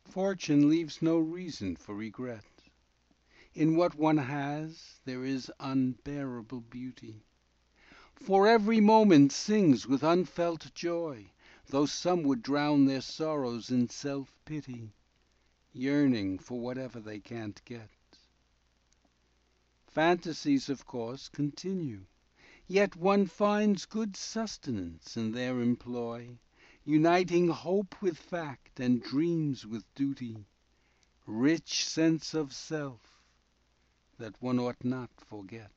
Fortune leaves no reason for regret. In what one has there is unbearable beauty. For every moment sings with unfelt joy, Though some would drown their sorrows in self‐pity, Yearning for whatever they can't get. Fantasies, of course, continue, Yet one finds good sustenance in their employ, Uniting hope with fact and dreams with duty, Rich sense of self that one ought not forget.